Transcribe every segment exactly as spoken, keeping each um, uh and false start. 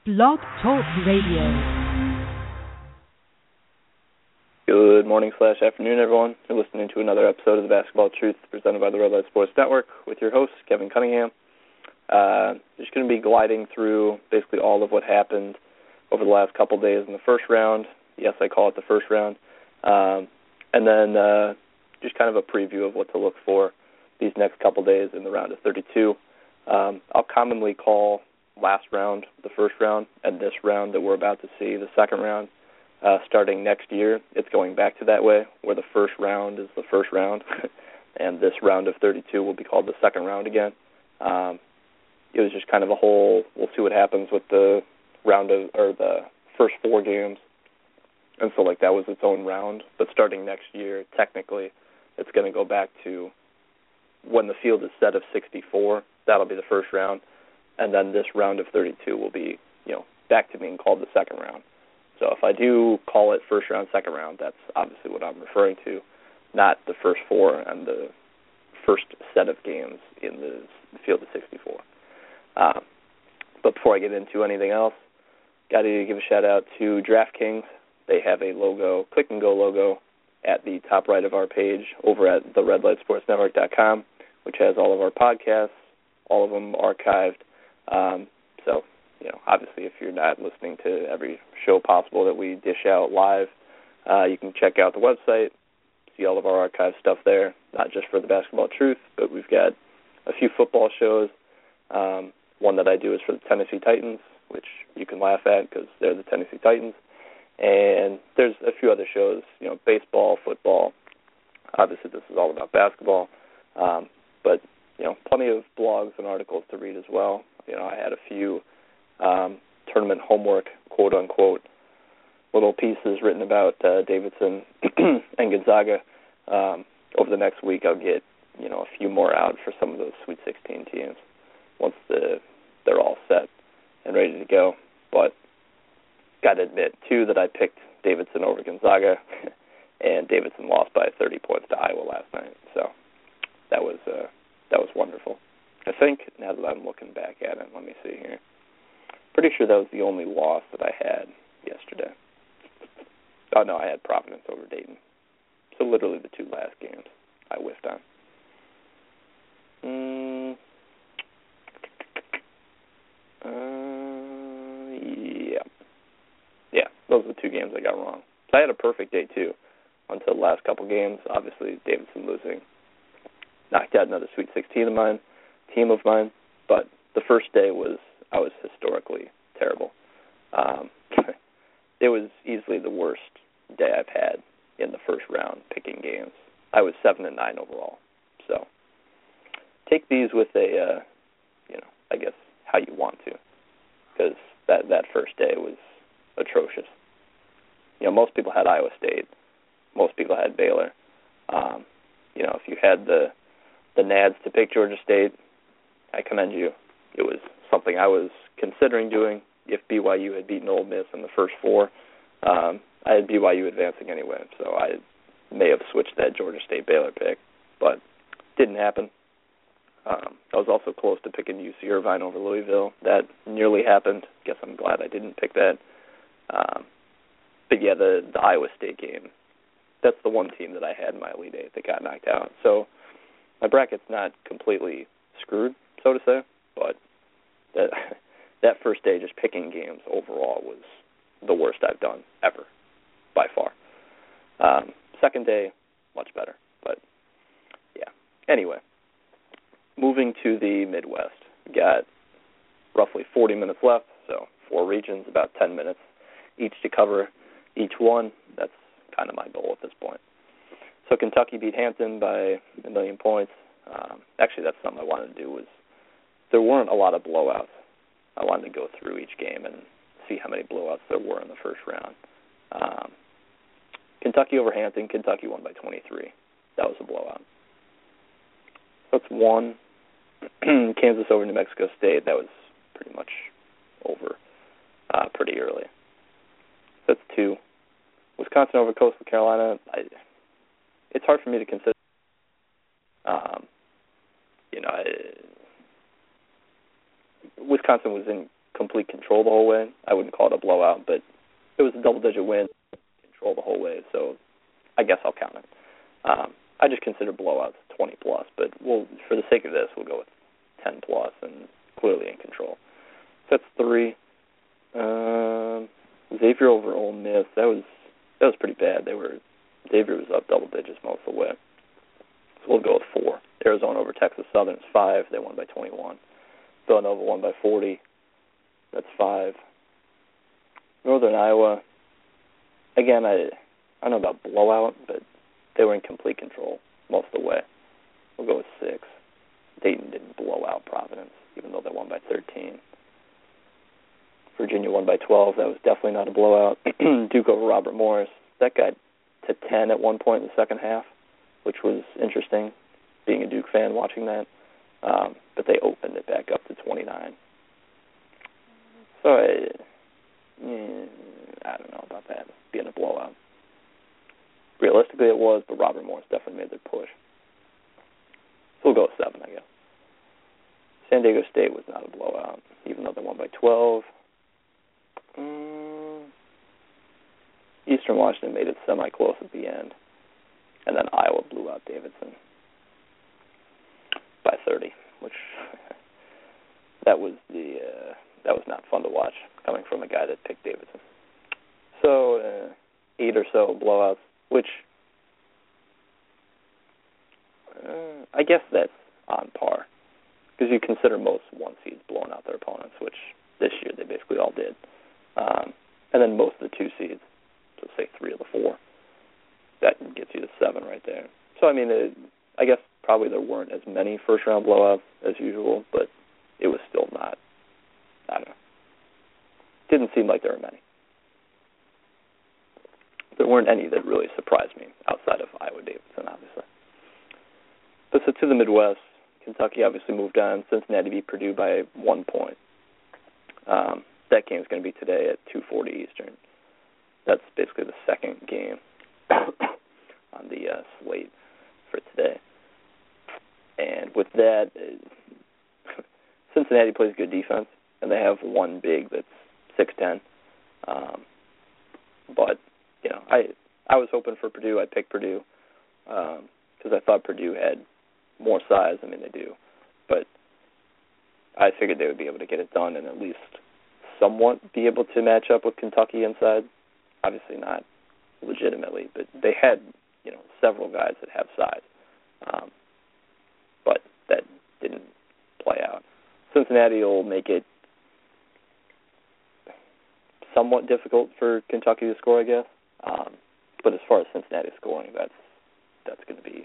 Blog Talk Radio. Good morning slash afternoon, everyone. You're listening to another episode of the Basketball Truth presented by the Red Light Sports Network with your host, Kevin Cunningham. Uh, just going to be gliding through basically all of what happened over the last couple days in the first round. Yes, I call it the first round. Um, and then uh, just kind of a preview of what to look for these next couple days in the round of thirty-two. Um, I'll commonly call last round the first round, and this round that we're about to see the second round. Uh, starting next year, it's going back to that way, where the first round is the first round, and this round of thirty-two will be called the second round again. Um, it was just kind of a whole, we'll see what happens with the round of, or the first four games, and so like that was its own round. But starting next year, technically, it's going to go back to when the field is set of sixty-four. That'll be the first round, and then this round of thirty-two will be, you know, back to being called the second round. So if I do call it first round, second round, that's obviously what I'm referring to, not the first four and the first set of games in the field of sixty-four. Um, but before I get into anything else, got to give a shout out to DraftKings. They have a logo, click and go logo, at the top right of our page over at the red light sports network dot com, which has all of our podcasts, all of them archived. Um, so, you know, obviously if you're not listening to every show possible that we dish out live, uh, you can check out the website, see all of our archive stuff there, not just for the Basketball Truth, but we've got a few football shows. Um, one that I do is for the Tennessee Titans, which you can laugh at because they're the Tennessee Titans. And there's a few other shows, you know, baseball, football. Obviously this is all about basketball. Um, but, you know, plenty of blogs and articles to read as well. You know, I had a few um, tournament homework, quote-unquote, little pieces written about uh, Davidson and Gonzaga. Um, over the next week I'll get, you know, a few more out for some of those Sweet sixteen teams once the they're all set and ready to go. But got to admit, too, that I picked Davidson over Gonzaga, and Davidson lost by thirty points to Iowa last night. So that was uh, that was wonderful. I think, now that I'm looking back at it, let me see here. Pretty sure that was the only loss that I had yesterday. Oh, no, I had Providence over Dayton. So literally the two last games I whiffed on. Mm. Uh, yeah. Yeah, those are the two games I got wrong. So I had a perfect day, too, until the last couple games. Obviously, Davidson losing knocked out another Sweet sixteen of mine, team of mine. But the first day was, I was historically terrible. Um, it was easily the worst day I've had in the first round picking games. I was seven and nine overall. So take these with a, uh, you know, I guess how you want to, because that that first day was atrocious. You know, most people had Iowa State. Most people had Baylor. Um, you know, if you had the the nads to pick Georgia State, I commend you. It was something I was considering doing if B Y U had beaten Ole Miss in the first four. Um, I had B Y U advancing anyway, so I may have switched that Georgia State-Baylor pick, but didn't happen. Um, I was also close to picking U C Irvine over Louisville. That nearly happened. Guess I'm glad I didn't pick that. Um, but yeah, the, the Iowa State game, that's the one team that I had in my Elite Eight that got knocked out. So my bracket's not completely screwed, so to say, but that that first day just picking games overall was the worst I've done ever, by far. Um, second day, much better, but yeah. Anyway, moving to the Midwest, we got roughly forty minutes left, so four regions, about ten minutes each to cover each one. That's kind of my goal at this point. So Kentucky beat Hampton by a million points. Um, actually, that's something I wanted to do. Was there weren't a lot of blowouts. I wanted to go through each game and see how many blowouts there were in the first round. Um, Kentucky over Hampton. Kentucky won by twenty-three. That was a blowout. So that's one. Kansas over New Mexico State. That was pretty much over uh, pretty early. That's two. Wisconsin over Coastal Carolina. I, it's hard for me to consider. Um, you know, I, Wisconsin was in complete control control the whole way. I wouldn't call it a blowout, but it was a double-digit win, control the whole way, so I guess I'll count it. Um, I just consider blowouts twenty plus, but we'll, for the sake of this, we'll go with ten plus and clearly in control. So that's three. Um, Xavier over Ole Miss. That was that was pretty bad. They were Xavier was up double digits most of the way. So we'll go with four. Arizona over Texas Southern is five. They won by twenty-one. Villanova won by forty. That's five. Northern Iowa. Again, I I don't know about blowout, but they were in complete control most of the way. We'll go with six. Dayton didn't blow out Providence, even though they won by thirteen. Virginia won by twelve. That was definitely not a blowout. Duke over Robert Morris. That got to ten at one point in the second half, which was interesting, being a Duke fan watching that. Um, but they opened it back up to twenty-nine. So, I, yeah, I don't know about that being a blowout. Realistically, it was, but Robert Morris definitely made their push. So we'll go with seven, I guess. San Diego State was not a blowout, even though they won by twelve. Mm, Eastern Washington made it semi-close at the end. And then Iowa blew out Davidson by thirty, which that was the uh, that was not fun to watch, coming from a guy that picked Davidson. So uh, eight or so blowouts, which uh, I guess that's on par, because you consider most one seeds blowing out their opponents, which this year they basically all did, um, and then most of the two seeds, so say three of the four, that gets you to seven right there. So I mean, it, I guess probably there weren't as many first round blowouts as usual, but it was still not. I don't know. Didn't seem like there were many. There weren't any that really surprised me outside of Iowa Davidson, obviously. But so to the Midwest, Kentucky obviously moved on. Cincinnati beat Purdue by one point. Um, that game is going to be today at two forty Eastern. That's basically the second game on the uh, slate for today. And with that, uh, Cincinnati plays good defense, and they have one big that's six ten. Um, but, you know, I I was hoping for Purdue. I picked Purdue because um, I thought Purdue had more size. I mean, they do. But I figured they would be able to get it done and at least somewhat be able to match up with Kentucky inside. Obviously not legitimately, but they had, you know, several guys that have size. Um, but that didn't play out. Cincinnati will make it somewhat difficult for Kentucky to score, I guess. Um, but as far as Cincinnati scoring, that's that's going to be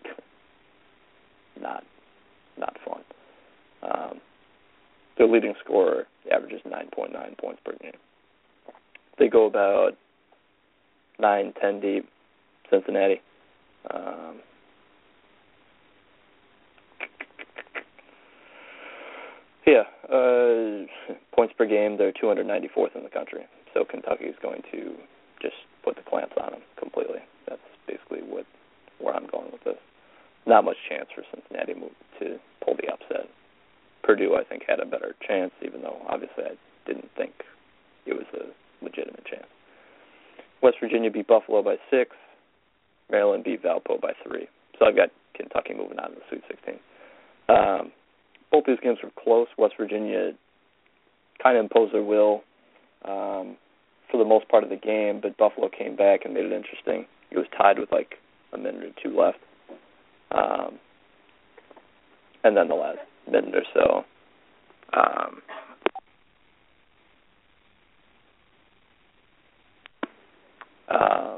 not not fun. Um, their leading scorer averages nine point nine points per game. They go about nine, ten deep, Cincinnati. Um, yeah, uh, points per game, they're two hundred ninety-fourth in the country. So Kentucky is going to just put the clamps on them completely. That's basically what where I'm going with this. Not much chance for Cincinnati to pull the upset. Purdue, I think, had a better chance, even though obviously I didn't think it was a legitimate chance. West Virginia beat Buffalo by six. Maryland beat Valpo by three. So I've got Kentucky moving on to the Sweet sixteen. Um, both these games were close. West Virginia kind of imposed their will um, for the most part of the game, but Buffalo came back and made it interesting. It was tied with like a minute or two left. Um, and then the last minute or so, um, um,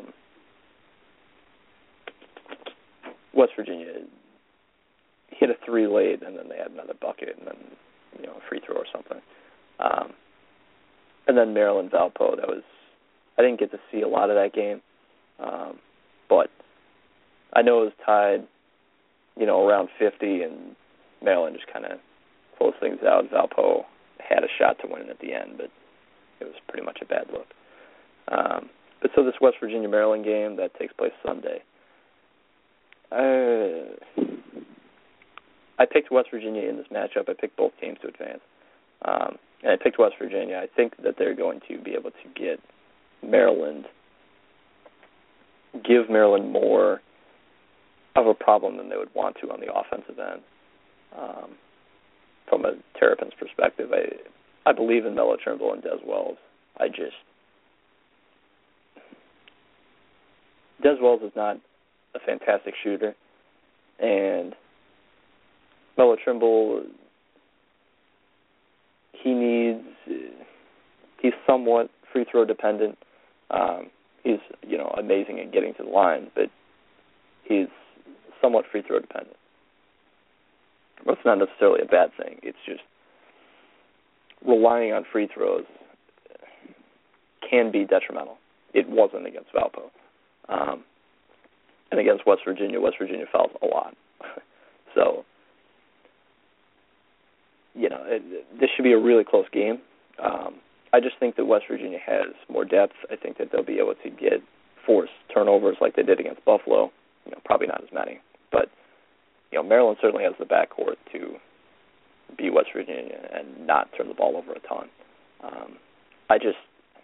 West Virginia hit a three late, and then they had another bucket, and then, you know, a free throw or something. Um, and then Maryland Valpo, that was, I didn't get to see a lot of that game, um, but I know it was tied, you know, around fifty, and Maryland just kind of closed things out. Valpo had a shot to win it at the end, but it was pretty much a bad look. Um, but so this West Virginia-Maryland game, that takes place Sunday. Uh, I picked West Virginia in this matchup. I picked both teams to advance. Um, and I picked West Virginia. I think that they're going to be able to get Maryland, give Maryland more of a problem than they would want to on the offensive end. Um, from a Terrapins perspective, I I believe in Melo Trimble and Des Wells. I just Des Wells is not a fantastic shooter, and Melo Trimble, he needs, he's somewhat free throw dependent. Um, he's, you know, amazing at getting to the line, but he's somewhat free throw dependent. That's not necessarily a bad thing. It's just relying on free throws can be detrimental. It wasn't against Valpo. Um, and against West Virginia, West Virginia fouls a lot. So, you know, it, this should be a really close game. Um, I just think that West Virginia has more depth. I think that they'll be able to get force turnovers like they did against Buffalo. You know, probably not as many, but you know, Maryland certainly has the backcourt to beat West Virginia and not turn the ball over a ton. Um, I just,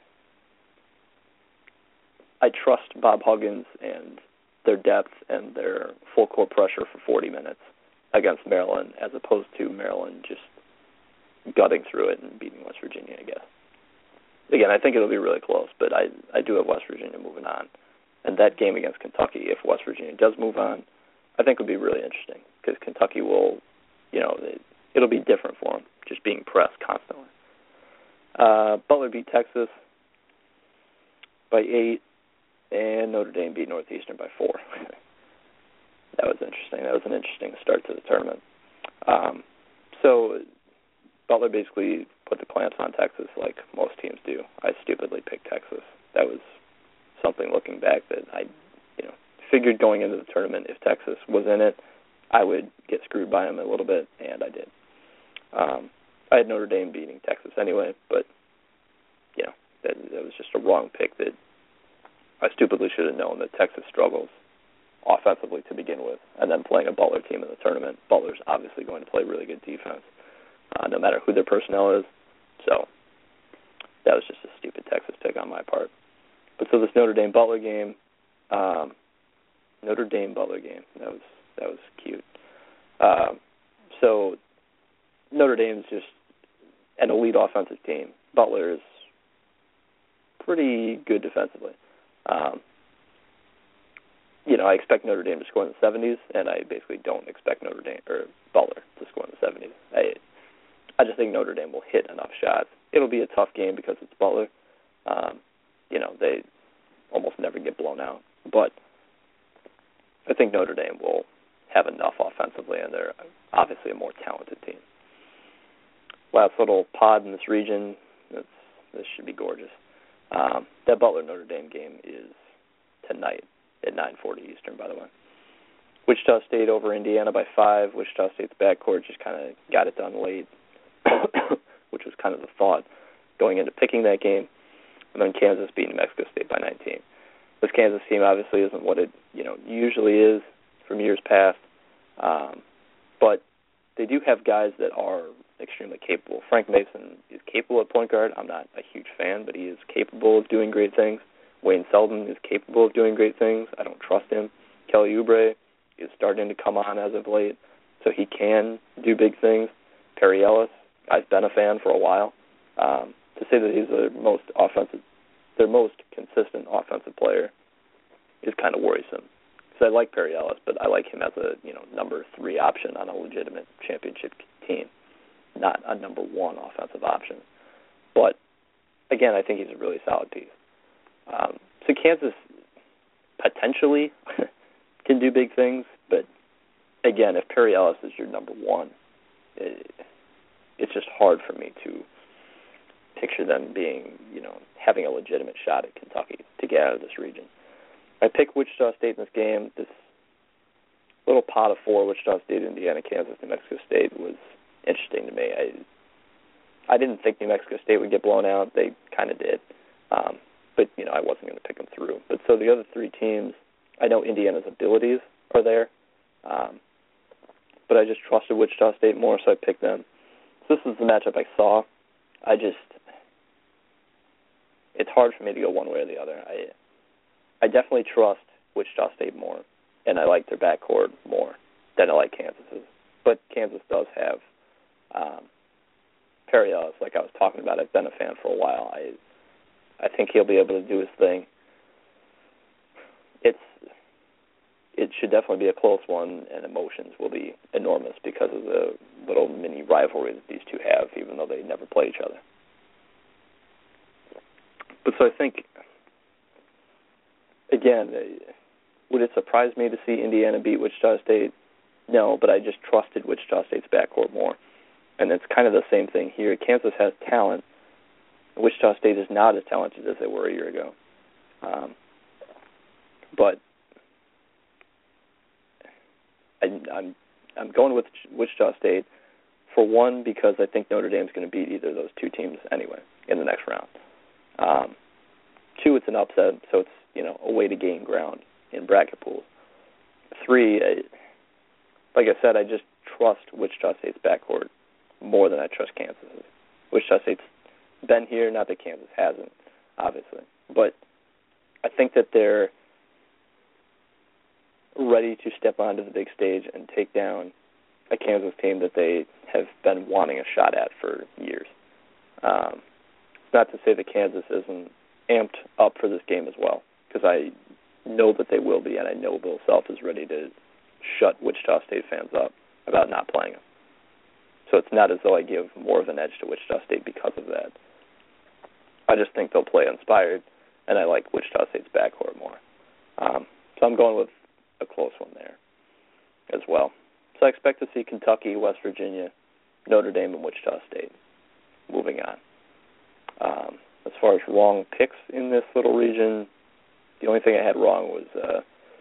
I trust Bob Huggins and their depth and their full court pressure for forty minutes against Maryland, as opposed to Maryland just gutting through it and beating West Virginia, I guess. Again, I think it'll be really close, but I, I do have West Virginia moving on. And that game against Kentucky, if West Virginia does move on, I think will be really interesting, because Kentucky will, you know, it, it'll be different for them, just being pressed constantly. Uh, Butler beat Texas by eight, and Notre Dame beat Northeastern by four. That was interesting. That was an interesting start to the tournament. Um, so Butler basically put the clamps on Texas like most teams do. I stupidly picked Texas. That was something looking back that I, you know, figured going into the tournament, if Texas was in it, I would get screwed by them a little bit, and I did. Um, I had Notre Dame beating Texas anyway, but, you know, that, that was just a wrong pick that I stupidly should have known that Texas struggles offensively to begin with, and then playing a Butler team in the tournament. Butler's obviously going to play really good defense, uh, no matter who their personnel is. So that was just a stupid Texas pick on my part. But so this Notre Dame Butler game, um, Notre Dame Butler game, that was that was cute. Uh, so Notre Dame's just an elite offensive team. Butler is pretty good defensively. Um, you know, I expect Notre Dame to score in the seventies, and I basically don't expect Notre Dame or Butler to score in the seventies. I, I just think Notre Dame will hit enough shots. It'll be a tough game because it's Butler. Um, you know, they almost never get blown out, but I think Notre Dame will have enough offensively, and they're obviously a more talented team. Last little pod in this region. This, this should be gorgeous. Um, that Butler-Notre Dame game is tonight at nine forty Eastern, by the way. Wichita State over Indiana by five. Wichita State's backcourt just kind of got it done late, which was kind of the thought going into picking that game. And then Kansas beat New Mexico State by nineteen. This Kansas team obviously isn't what it you know usually is from years past, um, but they do have guys that are extremely capable. Frank Mason is capable at point guard. I'm not a huge fan, but he is capable of doing great things. Wayne Selden is capable of doing great things. I don't trust him. Kelly Oubre is starting to come on as of late, so he can do big things. Perry Ellis, I've been a fan for a while. Um, to say that he's their most offensive, their most consistent offensive player is kind of worrisome. Because I like Perry Ellis, but I like him as a you know number three option on a legitimate championship team, not a number one offensive option. But again, I think he's a really solid piece. Um, so Kansas potentially can do big things, but again, if Perry Ellis is your number one, it, it's just hard for me to picture them being, you know, having a legitimate shot at Kentucky to get out of this region. I picked Wichita State in this game. This little pot of four, Wichita State, Indiana, Kansas, New Mexico State, was interesting to me. I I didn't think New Mexico State would get blown out. They kind of did. Um, but, you know, I wasn't going to pick them through. But so the other three teams, I know Indiana's abilities are there, um, but I just trusted Wichita State more, so I picked them. So this is the matchup I saw. I just, it's hard for me to go one way or the other. I I definitely trust Wichita State more, and I like their backcourt more than I like Kansas's. But Kansas does have um, Perry Ellis, like I was talking about. I've been a fan for a while. I I think he'll be able to do his thing. It's it should definitely be a close one, and emotions will be enormous because of the little mini rivalry that these two have, even though they never play each other. But so I think, again, would it surprise me to see Indiana beat Wichita State? No, but I just trusted Wichita State's backcourt more. And it's kind of the same thing here. Kansas has talent. Wichita State is not as talented as they were a year ago. Um, but I, I'm I'm going with Wichita State, for one, because I think Notre Dame's going to beat either of those two teams anyway in the next round. Um, two, it's an upset, so it's, you know, a way to gain ground in bracket pools. Three, I, like I said, I just trust Wichita State's backcourt more than I trust Kansas's. Wichita State's been here, not that Kansas hasn't, obviously, but I think that they're ready to step onto the big stage and take down a Kansas team that they have been wanting a shot at for years. Um, not to say that Kansas isn't amped up for this game as well, because I know that they will be, and I know Bill Self is ready to shut Wichita State fans up about not playing them. So it's not as though I give more of an edge to Wichita State because of that. I just think they'll play inspired, and I like Wichita State's backcourt more. Um, so I'm going with a close one there as well. So I expect to see Kentucky, West Virginia, Notre Dame, and Wichita State. Moving on. Um, as far as wrong picks in this little region, the only thing I had wrong was uh,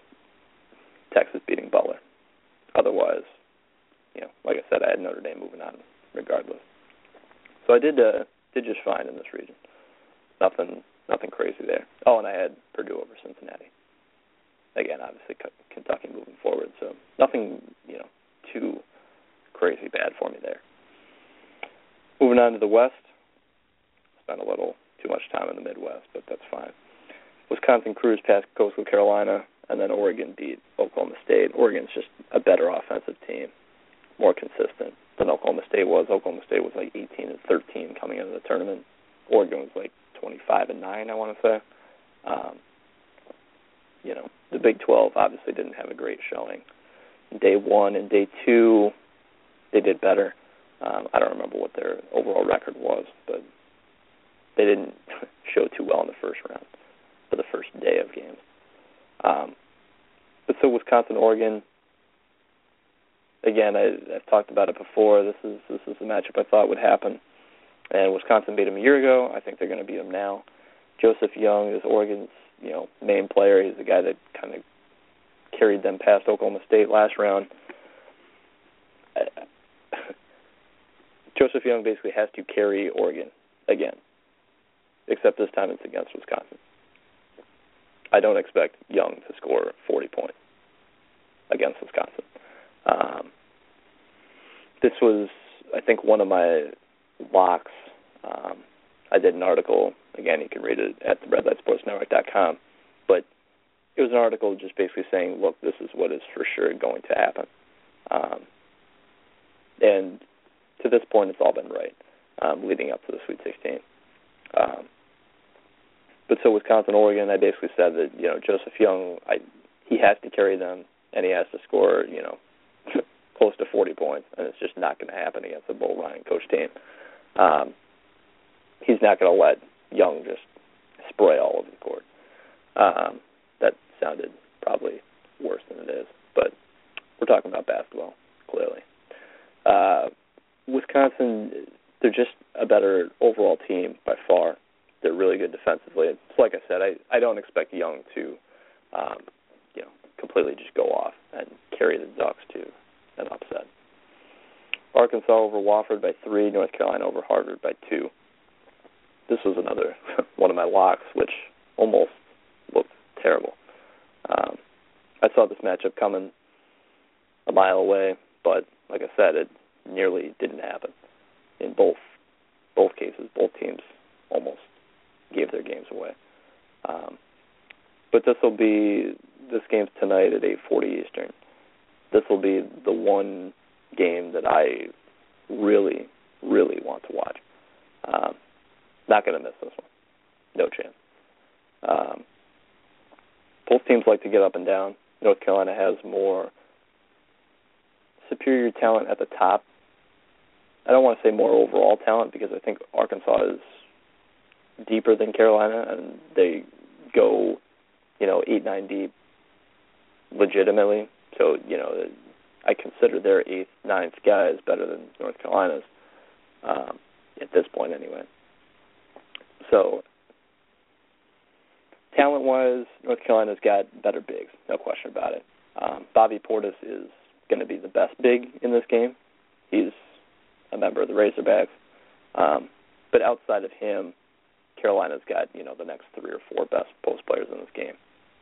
Texas beating Butler. Otherwise, you know, like I said, I had Notre Dame moving on regardless. So I did uh, did just fine in this region. Nothing nothing crazy there. Oh, and I had Purdue over Cincinnati. Again, obviously Kentucky moving forward, so nothing, you know, too crazy bad for me there. Moving on to the West, spent a little too much time in the Midwest, but that's fine. Wisconsin cruised past Coastal Carolina, and then Oregon beat Oklahoma State. Oregon's just a better offensive team, more consistent than Oklahoma State was. Oklahoma State was like eighteen and thirteen coming into the tournament. Oregon was like twenty-five and nine, I want to say. Um, you know, the Big twelve obviously didn't have a great showing. Day one and day two, they did better. Um, I don't remember what their overall record was, but they didn't show too well in the first round for the first day of games. Um, but so Wisconsin, Oregon, again, I, I've talked about it before. This is this is the matchup I thought would happen. And Wisconsin beat them a year ago. I think they're going to beat them now. Joseph Young is Oregon's, you know, main player. He's the guy that kind of carried them past Oklahoma State last round. Joseph Young basically has to carry Oregon again, except this time it's against Wisconsin. I don't expect Young to score forty points against Wisconsin. Um, this was, I think, one of my locks. Um, I did an article. Again, you can read it at the red light sports network dot com. But it was an article just basically saying, look, this is what is for sure going to happen. Um, and to this point, it's all been right, um, leading up to the Sweet sixteen. Um, but so Wisconsin, Oregon, I basically said that, you know, Joseph Young, I, he has to carry them, and he has to score, you know, close to forty points, and it's just not going to happen against a Bo Ryan coach team. Um, he's not going to let Young just spray all over the court. Um, that sounded probably worse than it is, but we're talking about basketball, clearly. Uh, Wisconsin, they're just a better overall team by far. They're really good defensively. It's like I said, I, I don't expect Young to, um, you know, completely just go off and carry the Ducks to an upset. Arkansas over Wofford by three, North Carolina over Harvard by two. This was another one of my locks, which almost looked terrible. Um, I saw this matchup coming a mile away, but like I said, it nearly didn't happen in both both cases, both teams almost gave their games away. Um, but this will be, this game's tonight at eight forty Eastern. This will be the one game that I really, really want to watch. Um, not going to miss this one. No chance. Um, both teams like to get up and down. North Carolina has more superior talent at the top. I don't want to say more overall talent because I think Arkansas is deeper than Carolina, and they go, you know, eight, nine deep legitimately. So, you know, I consider their eighth, ninth guys better than North Carolina's um, at this point anyway. So, talent-wise, North Carolina's got better bigs, no question about it. Um, Bobby Portis is going to be the best big in this game. He's a member of the Razorbacks. Um, but outside of him, Carolina's got, you know, the next three or four best post players in this game.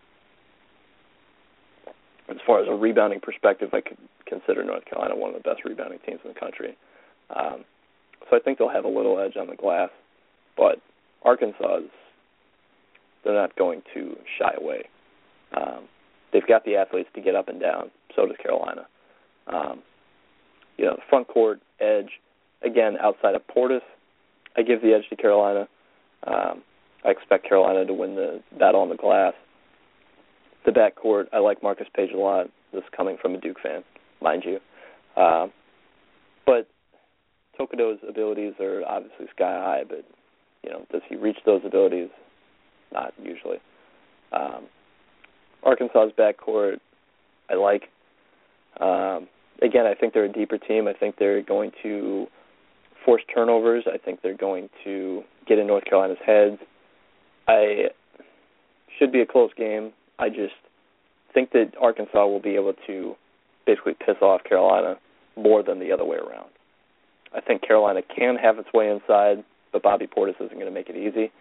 As far as a rebounding perspective, I could consider North Carolina one of the best rebounding teams in the country. Um, so I think they'll have a little edge on the glass. But Arkansas, they're not going to shy away. Um, they've got the athletes to get up and down. So does Carolina. Um, you know, front court edge, again, outside of Portis, I give the edge to Carolina. Um, I expect Carolina to win the battle on the glass. The backcourt, I like Marcus Page a lot. This is coming from a Duke fan, mind you. Uh, but Tokido's abilities are obviously sky high, but, you know, does he reach those abilities? Not usually. Um, Arkansas's backcourt, I like. Um, again, I think they're a deeper team. I think they're going to force turnovers. I think they're going to get in North Carolina's heads. I should be a close game. I just think that Arkansas will be able to basically piss off Carolina more than the other way around. I think Carolina can have its way inside, but Bobby Portis isn't going to make it easy.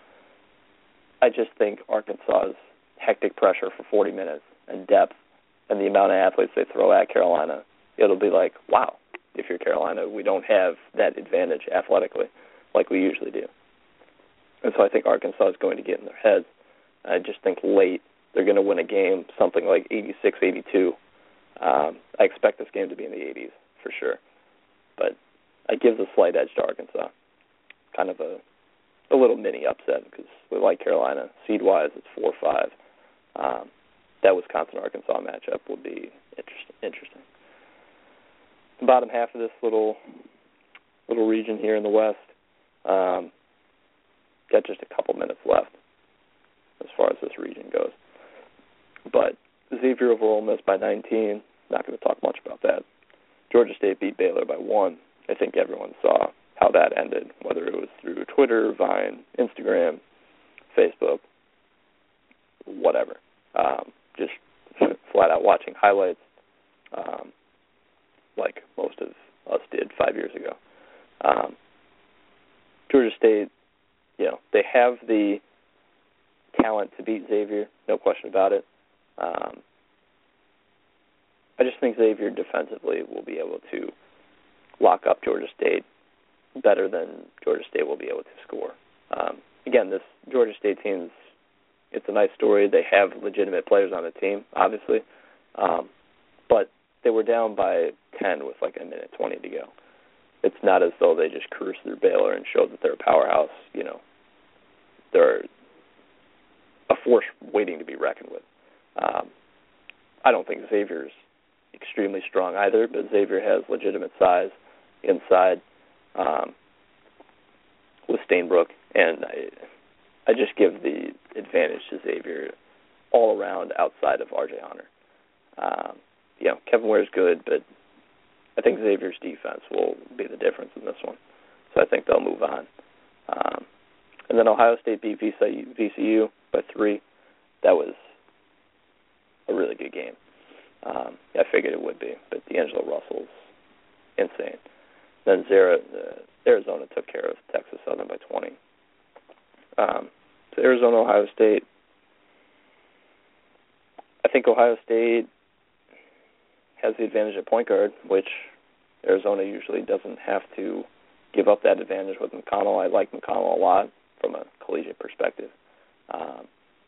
I just think Arkansas's hectic pressure for forty minutes and depth and the amount of athletes they throw at Carolina, it'll be like, wow, if you're Carolina, we don't have that advantage athletically like we usually do. And so I think Arkansas is going to get in their heads. I just think late they're going to win a game, something like eighty-six eighty-two. Um, I expect this game to be in the eighties for sure. But I give the slight edge to Arkansas. Kind of a a little mini upset because we like Carolina. Seed-wise, it's four five. Um, that Wisconsin-Arkansas matchup will be interest, interesting. The bottom half of this little little region here in the West, um, got just a couple minutes left as far as this region goes. But Xavier over Ole Miss by nineteen. Not going to talk much about that. Georgia State beat Baylor by one. I think everyone saw how that ended, whether it was through Twitter, Vine, Instagram, Facebook, whatever. Um, just flat out watching highlights um, like most of us did five years ago. Um, Georgia State, you know, they have the talent to beat Xavier, no question about it. Um, I just think Xavier defensively will be able to lock up Georgia State better than Georgia State will be able to score. Um, again, this Georgia State team's, it's a nice story. They have legitimate players on the team, obviously. Um, but they were down by ten with like a minute twenty to go. It's not as though they just cruised through Baylor and showed that they're a powerhouse. You know, they're a force waiting to be reckoned with. Um, I don't think Xavier's extremely strong either, but Xavier has legitimate size inside um, with Stainbrook, and I, I just give the advantage to Xavier all around outside of R J Hunter. Um, you know, Kevin Ware's good, but I think Xavier's defense will be the difference in this one. So I think they'll move on. Um, and then Ohio State beat V C U by three. That was a really good game. Um, I figured it would be, but D'Angelo Russell's insane. Then Zara, uh, Arizona took care of Texas Southern by twenty. Um, so Arizona, Ohio State. I think Ohio State has the advantage at point guard, which Arizona usually doesn't have to give up that advantage with McConnell. I like McConnell a lot from a collegiate perspective. Um,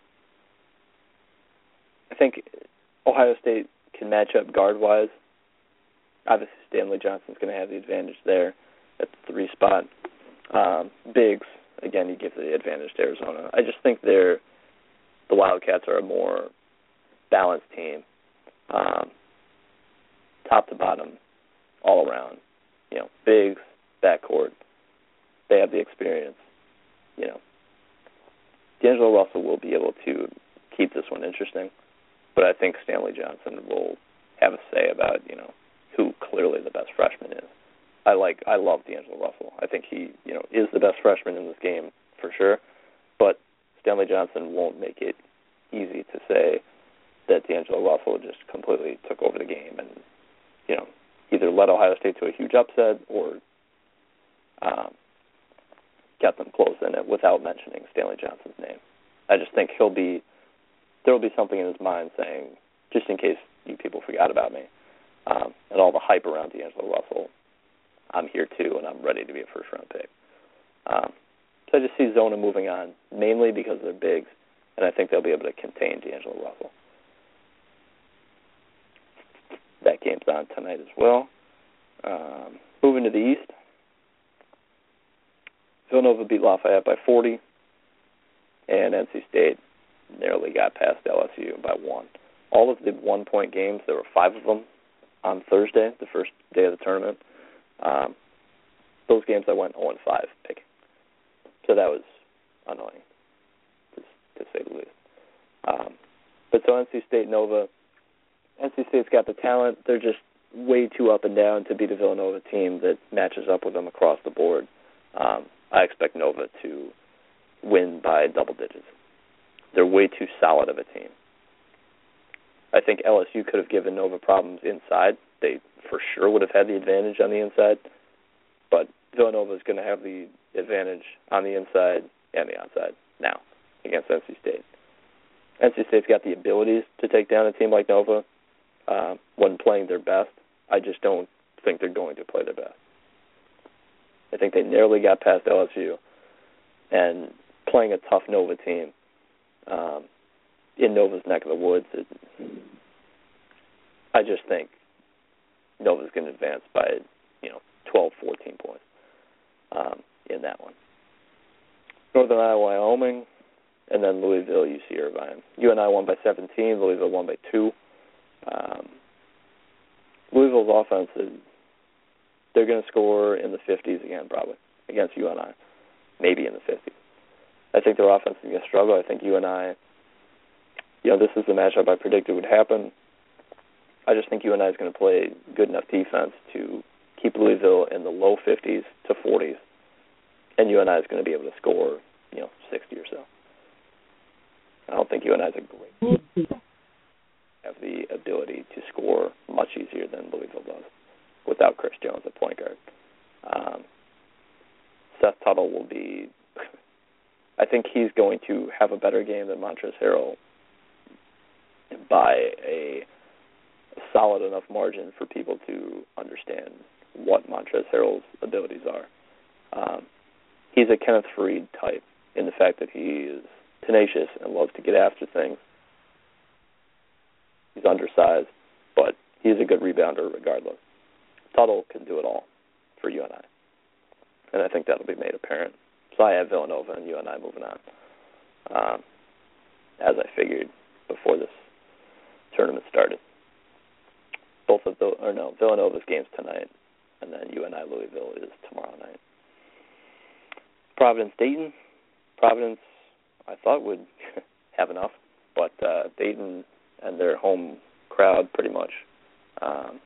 I think Ohio State can match up guard-wise. Obviously, Stanley Johnson's going to have the advantage there at the three spot. Um, bigs, again, you give the advantage to Arizona. I just think they're the Wildcats are a more balanced team, um, top to bottom, all around. You know, bigs, backcourt, they have the experience. You know, D'Angelo Russell will be able to keep this one interesting, but I think Stanley Johnson will have a say about, you know, who clearly the best freshman is. I like, I love D'Angelo Russell. I think he, you know, is the best freshman in this game for sure, but Stanley Johnson won't make it easy to say that D'Angelo Russell just completely took over the game and, you know, either led Ohio State to a huge upset or um, got them close in it without mentioning Stanley Johnson's name. I just think he'll be, there will be something in his mind saying, just in case you people forgot about me, um, and all the hype around D'Angelo Russell, I'm here too, and I'm ready to be a first-round pick. Um, so I just see Zona moving on, mainly because they're bigs, and I think they'll be able to contain D'Angelo Russell. That game's on tonight as well. Um, moving to the East, Villanova beat Lafayette by forty, and N C State narrowly got past L S U by one. All of the one-point games, there were five of them on Thursday, the first day of the tournament. Um, those games I went oh and five picking. So that was annoying, to, to say the least. Um, but so N C State, Nova, N C State's got the talent. They're just way too up and down to beat a Villanova team that matches up with them across the board. Um, I expect Nova to win by double digits. They're way too solid of a team. I think L S U could have given Nova problems inside. They for sure would have had the advantage on the inside, but Villanova is going to have the advantage on the inside and the outside now against N C State. N C State's got the abilities to take down a team like Nova uh, when playing their best. I just don't think they're going to play their best. I think they narrowly got past L S U, and playing a tough Nova team um, in Nova's neck of the woods, it, I just think Nova's going to advance by, you know, twelve, fourteen points um, in that one. Northern Iowa, Wyoming, and then Louisville, U C Irvine. U N I won by seventeen, Louisville won by two. Um, Louisville's offense, is, they're going to score in the fifties again, probably, against U N I, maybe in the fifties. I think their offense is going to struggle. I think U N I, you know, this is the matchup I predicted would happen. I just think U N I is going to play good enough defense to keep Louisville in the low fifties to forties, and U N I is going to be able to score, you know, sixty or so. I don't think U N I is a great team. Have the ability to score much easier than Louisville does without Chris Jones at point guard. Um, Seth Tuttle will be, I think he's going to have a better game than Montrezl Harrell by a solid enough margin for people to understand what Montrezl Harrell's abilities are. Um, he's a Kenneth Faried type in the fact that he is tenacious and loves to get after things. He's undersized, but he's a good rebounder regardless. Tuttle can do it all for U N I, and I think that'll be made apparent. So I have Villanova and U N I moving on, um, as I figured before this tournament started. Both of the, or no, Villanova's game's tonight, and then U N I Louisville is tomorrow night. Providence Dayton. Providence, I thought would have enough, but uh, Dayton and their home crowd pretty much. Um,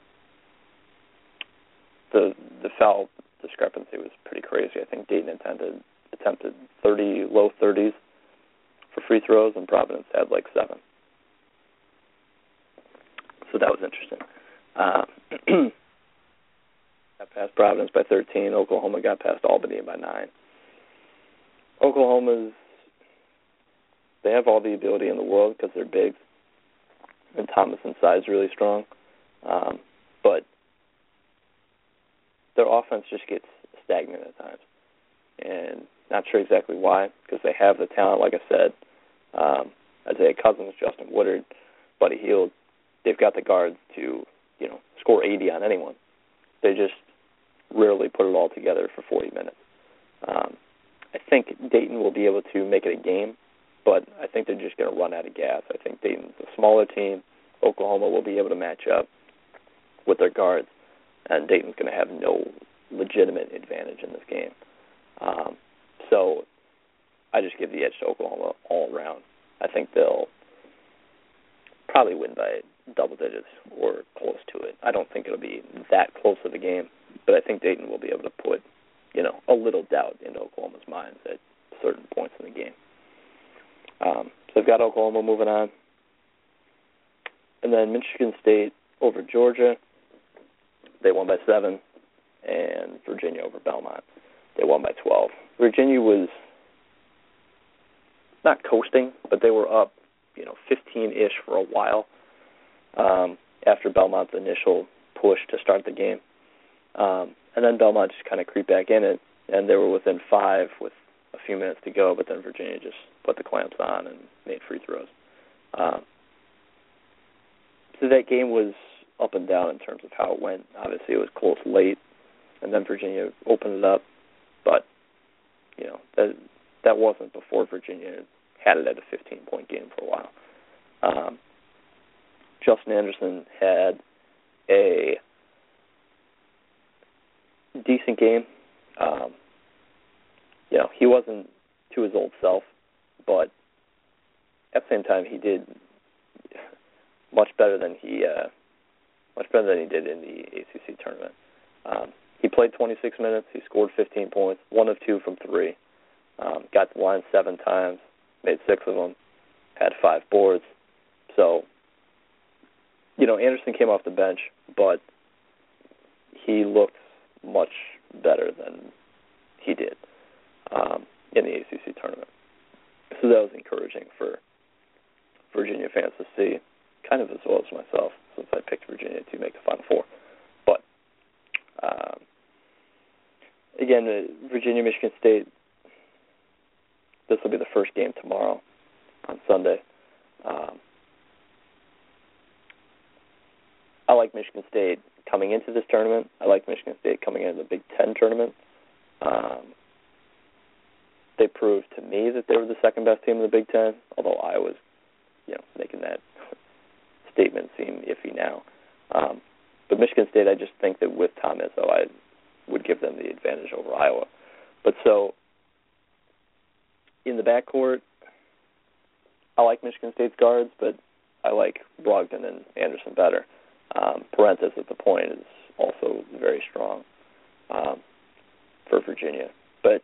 the the foul discrepancy was pretty crazy. I think Dayton attempted attempted thirty, low thirties for free throws, and Providence had like seven. So that was interesting. Uh, got past Providence by thirteen. Oklahoma got past Albany by nine. Oklahoma's, they have all the ability in the world because they're big, and Thomason's size is really strong. Um, but their offense just gets stagnant at times. And not sure exactly why, because they have the talent, like I said. Um, Isaiah Cousins, Justin Woodard, Buddy Hield, they've got the guards to, you know, score eighty on anyone. They just rarely put it all together for forty minutes. Um, I think Dayton will be able to make it a game, but I think they're just going to run out of gas. I think Dayton's a smaller team. Oklahoma will be able to match up with their guards, and Dayton's going to have no legitimate advantage in this game. Um, so I just give the edge to Oklahoma all around. I think they'll probably win by double digits or close to it. I don't think it'll be that close of a game, but I think Dayton will be able to put, you know, a little doubt into Oklahoma's minds at certain points in the game. Um, so I've got Oklahoma moving on. And then Michigan State over Georgia. They won by seven. And Virginia over Belmont. They won by twelve. Virginia was not coasting, but they were up, you know, fifteen-ish for a while um, after Belmont's initial push to start the game. Um, and then Belmont just kind of creeped back in it, and they were within five with a few minutes to go, but then Virginia just put the clamps on and made free throws. Um, so that game was up and down in terms of how it went. Obviously, it was close late, and then Virginia opened it up, but, you know, that that wasn't before Virginia had it at a fifteen-point game for a while. Um, Justin Anderson had a decent game. Um, you know, he wasn't to his old self, but at the same time, he did much better than he uh, much better than he did in the A C C tournament. Um, he played twenty-six minutes. He scored fifteen points, one of two from three. Um, got to the line seven times, made six of them, had five boards. So, you know, Anderson came off the bench, but he looked much better than he did um, in the A C C tournament. So that was encouraging for Virginia fans to see, kind of as well as myself, since I picked Virginia to make the Final Four. But, um, again, uh, Virginia, Michigan State, this will be the first game tomorrow on Sunday. Um, I like Michigan State coming into this tournament. I like Michigan State coming into the Big Ten tournament. Um, they proved to me that they were the second best team in the Big Ten, although I was, you know, making that statement seem iffy now. Um, but Michigan State, I just think that with Tom Izzo, I would give them the advantage over Iowa. But so, in the backcourt, I like Michigan State's guards, but I like Brogdon and Anderson better. Um, Parentis at the point is also very strong um, for Virginia. But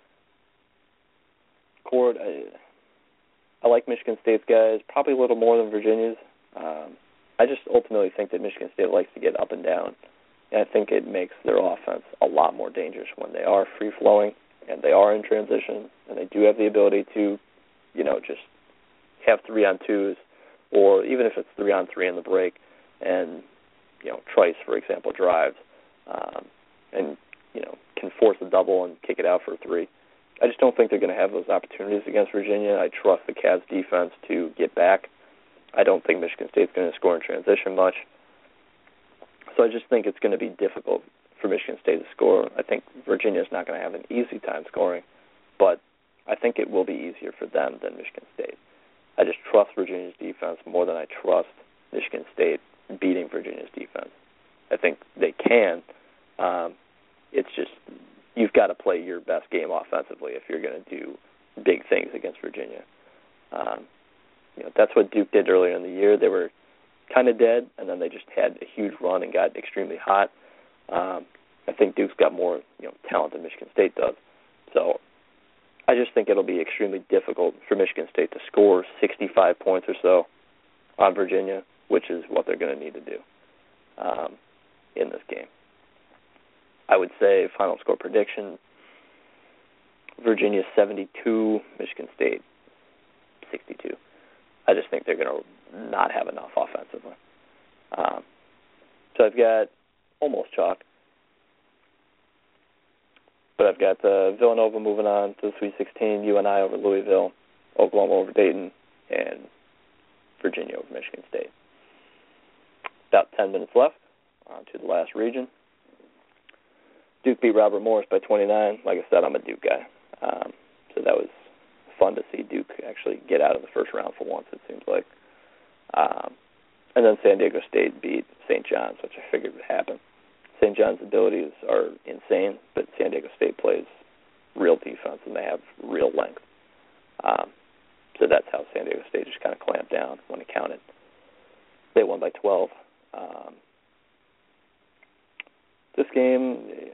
court, I, I like Michigan State's guys probably a little more than Virginia's. Um, I just ultimately think that Michigan State likes to get up and down, and I think it makes their offense a lot more dangerous when they are free-flowing and they are in transition, and they do have the ability to, you know, just have three-on-twos, or even if it's three-on-three in the break, and, you know, Trice, for example, drives um, and, you know, can force a double and kick it out for a three. I just don't think they're going to have those opportunities against Virginia. I trust the Cavs' defense to get back. I don't think Michigan State's going to score in transition much. So I just think it's going to be difficult for Michigan State to score. I think Virginia's not going to have an easy time scoring, but I think it will be easier for them than Michigan State. I just trust Virginia's defense more than I trust Michigan State beating Virginia's defense. I think they can. Um, it's just you've got to play your best game offensively if you're going to do big things against Virginia. Um, you know, that's what Duke did earlier in the year. They were kind of dead, and then they just had a huge run and got extremely hot. Um, I think Duke's got more, you know, talent than Michigan State does. So I just think it'll be extremely difficult for Michigan State to score sixty-five points or so on Virginia, which is what they're going to need to do um, in this game. I would say final score prediction, Virginia seventy-two, Michigan State sixty-two. I just think they're going to not have enough offensively. Um, so I've got almost chalk. But I've got uh, Villanova moving on to the Sweet sixteen, U N I over Louisville, Oklahoma over Dayton, and Virginia over Michigan State. About ten minutes left. On to the last region. Duke beat Robert Morris by twenty-nine. Like I said, I'm a Duke guy. Um, so that was fun to see Duke actually get out of the first round for once, it seems like. Um, and then San Diego State beat Saint John's, which I figured would happen. Saint John's abilities are insane, but San Diego State plays real defense, and they have real length. Um, so that's how San Diego State just kind of clamped down when it counted. They won by twelve. Um, this game,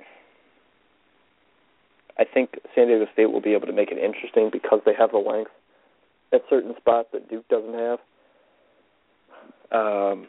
I think San Diego State will be able to make it interesting because they have the length at certain spots that Duke doesn't have. Um,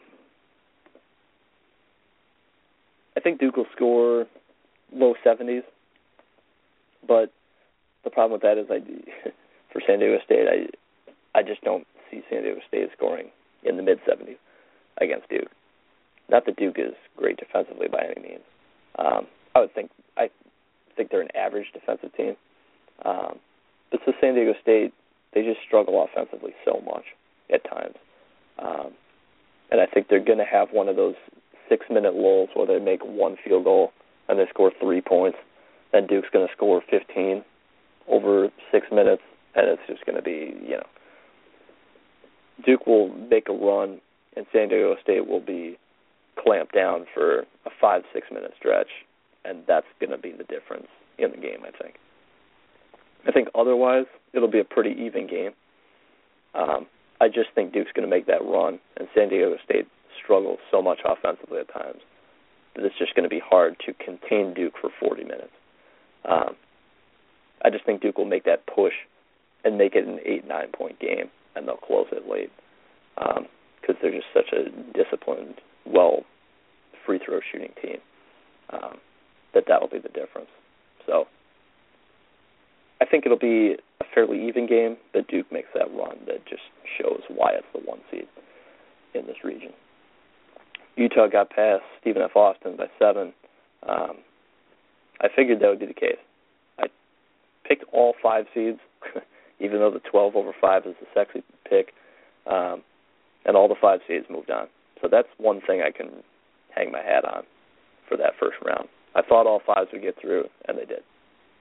I think Duke will score low seventies, but the problem with that is I, for San Diego State, I I just don't see San Diego State scoring in the mid-seventies against Duke. Not that Duke is great defensively by any means. Um, I would think I think they're an average defensive team. Um, but to San Diego State, they just struggle offensively so much at times. Um, and I think they're going to have one of those six-minute lulls where they make one field goal and they score three points. Then Duke's going to score fifteen over six minutes, and it's just going to be, you know, Duke will make a run, and San Diego State will be clamped down for a five, six-minute stretch, and that's going to be the difference in the game, I think. I think otherwise it'll be a pretty even game. Um, I just think Duke's going to make that run, and San Diego State struggles so much offensively at times that it's just going to be hard to contain Duke for forty minutes. Um, I just think Duke will make that push and make it an eight, nine-point game, and they'll close it late because um, they're just such a disciplined, well, free-throw shooting team um, that that'll be the difference. So I think it'll be a fairly even game, but Duke makes that run that just shows why it's the one seed in this region. Utah got past Stephen F. Austin by seven. Um, I figured that would be the case. I picked all five seeds, even though the twelve over five is the sexy pick, um, and all the five seeds moved on. So that's one thing I can hang my hat on for that first round. I thought all fives would get through, and they did.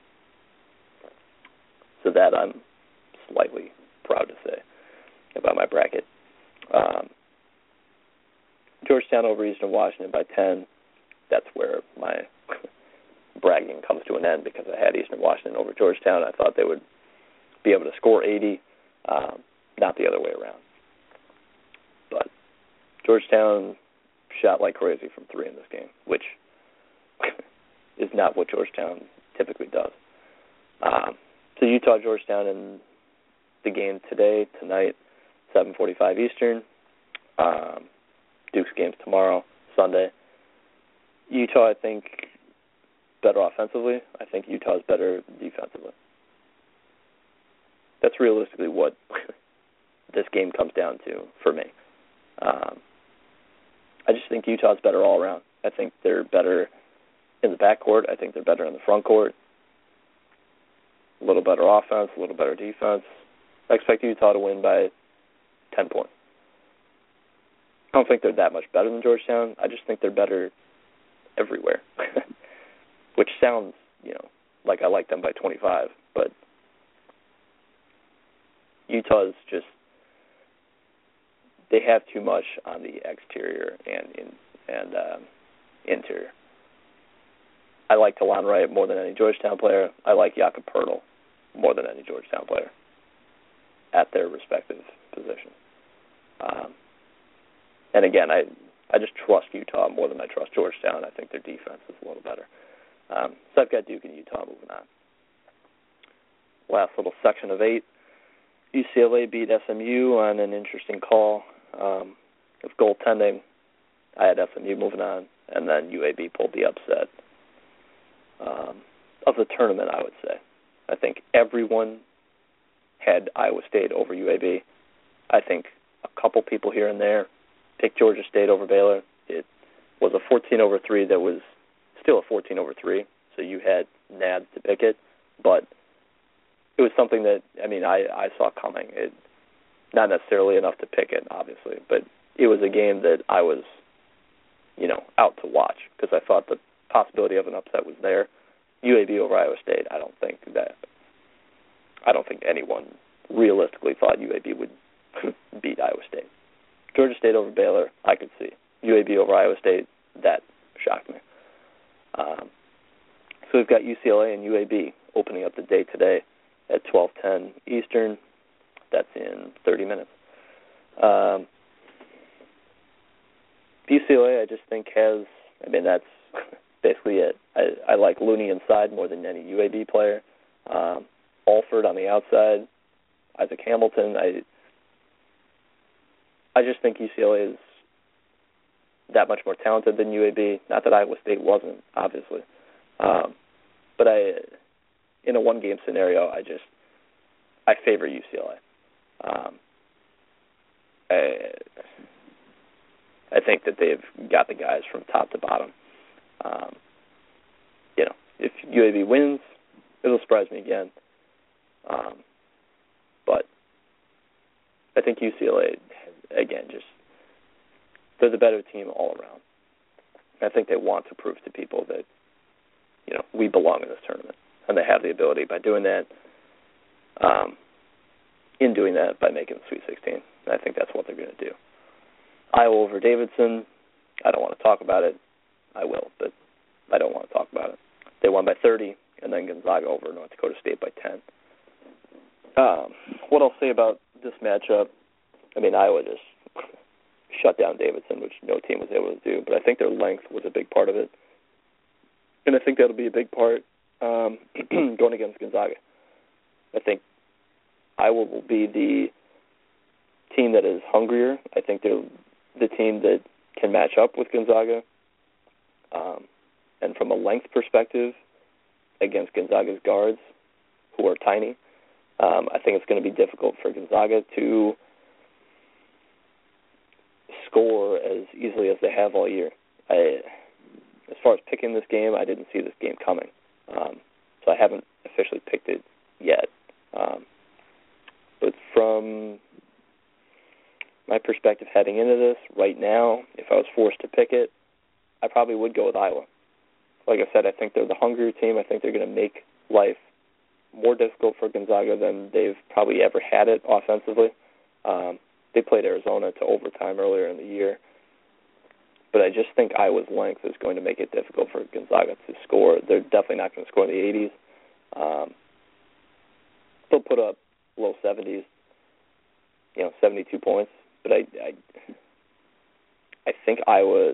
So that I'm slightly proud to say about my bracket. Um, Georgetown over Eastern Washington by ten. That's where my bragging comes to an end because I had Eastern Washington over Georgetown. I thought they would be able to score eighty, um, not the other way around. But Georgetown shot like crazy from three in this game, which is not what Georgetown typically does. Um, so Utah, Georgetown in the game today, tonight, seven forty-five Eastern. Um, Duke's game's tomorrow, Sunday. Utah, I think, better offensively. I think Utah's better defensively. That's realistically what this game comes down to for me. Um, I just think Utah's better all around. I think they're better in the backcourt. I think they're better in the front court. A little better offense, a little better defense. I expect Utah to win by ten points. I don't think they're that much better than Georgetown. I just think they're better everywhere, which sounds, you know, like I like them by twenty-five, but Utah's just, they have too much on the exterior and in, and um, interior. I like Talon Wright more than any Georgetown player. I like Jakob Poeltl more than any Georgetown player at their respective positions. Um, and again, I I just trust Utah more than I trust Georgetown. I think their defense is a little better. Um, so I've got Duke and Utah moving on. Last little section of eight. U C L A beat S M U on an interesting call. Um, of goaltending, I had S M U moving on, and then U A B pulled the upset um, of the tournament, I would say. I think everyone had Iowa State over U A B. I think a couple people here and there picked Georgia State over Baylor. It was a fourteen over three that was still a fourteen over three, so you had nads to pick it, but it was something that, I mean, I, I saw coming. It, not necessarily enough to pick it, obviously, but it was a game that I was, you know, out to watch because I thought the possibility of an upset was there. U A B over Iowa State, I don't think that, I don't think anyone realistically thought U A B would beat Iowa State. Georgia State over Baylor, I could see. U A B over Iowa State, that shocked me. Um, so we've got U C L A and U A B opening up the day today at twelve ten Eastern. That's in thirty minutes. Um, U C L A, I just think has, I mean, that's basically it. I, I like Looney inside more than any U A B player. Um, Alford on the outside, Isaac Hamilton. I I just think U C L A is that much more talented than U A B. Not that Iowa State wasn't, obviously. Um, but I, in a one-game scenario, I just, I favor U C L A. Um, I, I think that they've got the guys from top to bottom. Um, you know, if U A B wins, it'll surprise me again. Um, but I think U C L A, again, just, they're the better team all around. I think they want to prove to people that, you know, we belong in this tournament. And they have the ability by doing that, um, in doing that by making the Sweet sixteen. And I think that's what they're going to do. Iowa over Davidson, I don't want to talk about it. I will, but I don't want to talk about it. They won by thirty, and then Gonzaga over North Dakota State by ten. Um, what I'll say about this matchup, I mean, Iowa just shut down Davidson, which no team was able to do, but I think their length was a big part of it. And I think that'll be a big part um, going against Gonzaga. I think Iowa will be the team that is hungrier. I think they're the team that can match up with Gonzaga. Um, and from a length perspective, against Gonzaga's guards, who are tiny, um, I think it's going to be difficult for Gonzaga to score as easily as they have all year. I, as far as picking this game, I didn't see this game coming. Um, so I haven't officially picked it yet. Um, but from my perspective heading into this, right now, if I was forced to pick it, I probably would go with Iowa. Like I said, I think they're the hungrier team. I think they're going to make life more difficult for Gonzaga than they've probably ever had it offensively. Um, they played Arizona to overtime earlier in the year. But I just think Iowa's length is going to make it difficult for Gonzaga to score. They're definitely not going to score in the eighties. Um, they'll put up low seventies, you know, seventy-two points. But I, I, I think Iowa,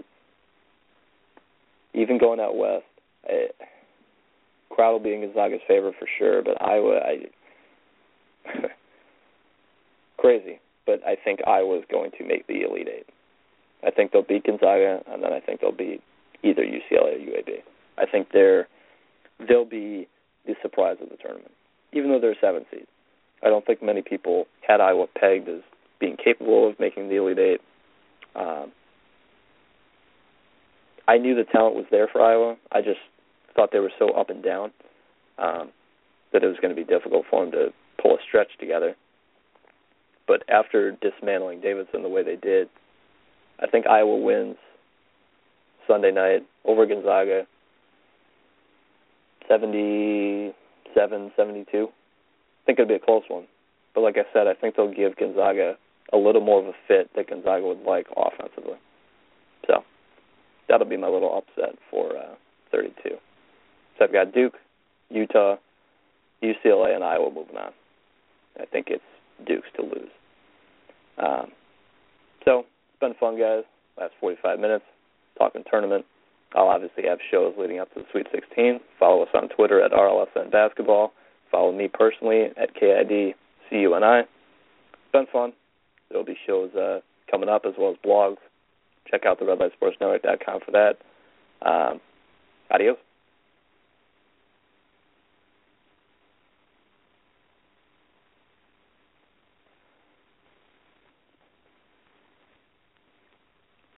even going out west, I, crowd will be in Gonzaga's favor for sure. But Iowa, I, crazy. But I think Iowa is going to make the Elite Eight. I think they'll beat Gonzaga, and then I think they'll beat either U C L A or U A B. I think they're they'll be the surprise of the tournament, even though they're a seven seed. I don't think many people had Iowa pegged as being capable of making the Elite Eight. Um, I knew the talent was there for Iowa. I just thought they were so up and down um, that it was going to be difficult for them to pull a stretch together. But after dismantling Davidson the way they did, I think Iowa wins Sunday night over Gonzaga seventy-seven seventy-two. I think it'll be a close one. But like I said, I think they'll give Gonzaga a little more of a fit that Gonzaga would like offensively. So that'll be my little upset for uh, thirty-two. So I've got Duke, Utah, U C L A, and Iowa moving on. I think it's Duke's to lose. Um, so it's been fun, guys. Last forty-five minutes talking tournament. I'll obviously have shows leading up to the Sweet sixteen. Follow us on Twitter at R L S N Basketball. Follow me personally at K I D C U N I. It's been fun. There'll be shows uh, coming up as well as blogs. Check out the red light sports network dot com for that. Um, adios.